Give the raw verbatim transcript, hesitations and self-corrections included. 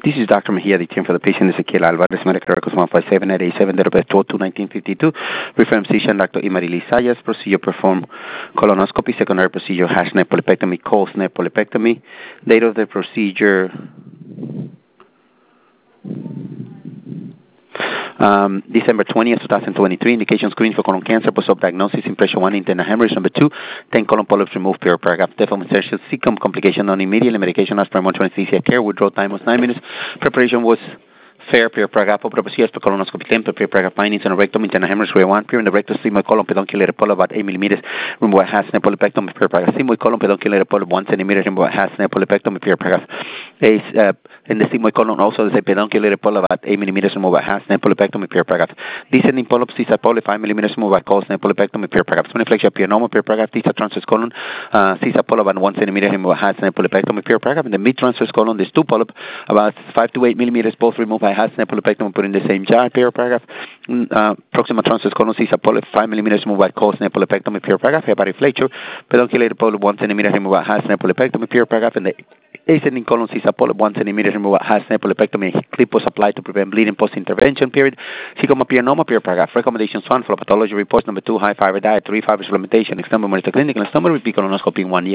This is Doctor Mejia, the team for the patient Ezequiel Alvarez, medical records one five seven eight eight seven, date of birth twelve two nineteen fifty-two. Reference physician Doctor Imari Sayas. Procedure performed colonoscopy, secondary procedure hash neck polypectomy, Cole's neck polypectomy. Date of the procedure Um, December twentieth, twenty twenty-three. Indication screening for colon cancer, post-op diagnosis, impression one, internal hemorrhage. Number two, ten colon polyps removed, per paragraph. Deform insertion, secum complication non immediately. Medication as per monitoring anesthesia care. Withdrawal time was nine minutes. Preparation was fair, per paragraph. Opera procedures for colonoscopy ten, per paragraph. Findings on the rectum, internal hemorrhage, grade one. Pure in the rectus, sigmoid colon, pedunculate polyp about eight millimeters. Remove a Hasner polypectomy, per paragraph. Sigmoid colon, pedunculate polyp one centimeter. Remove a Hasner polypectomy, per paragraph. Ace, uh, in the sigmoid colon also there's a pedunculated polyp about eight millimeters removed by Hasner polypectomy, per paragraph. Descending polyp, Caesar polyp five millimeters removed by Colesner polypectomy, per paragraph. Spleniflexion pionoma, per paragraph. Caesar transverse colon, uh, Caesar polyp about one centimeter removed by Hasner polypectomy, per paragraph. In the mid transverse colon, there's two polyp about five to eight millimeters, both removed by Hasner polypectomy, put in the same jar, per paragraph. Uh, proximal transverse colon, Caesar polyp five millimeters removed by Colesner polypectomy, per paragraph. Hepatic flexure, pedunculated polyp one centimeter removed by Hasner polypectomy, per paragraph. In the ascending colon, Caesar polyp one centimeter removed by Hasner polypectomy. Clip was applied to prevent bleeding post-intervention period. Psychomopionoma, per paragraph. Recommendations one for pathology reports. Number two, high fiber diet. Three, fiber supplementation. External monitor clinic. And external repeat colonoscopy in one year.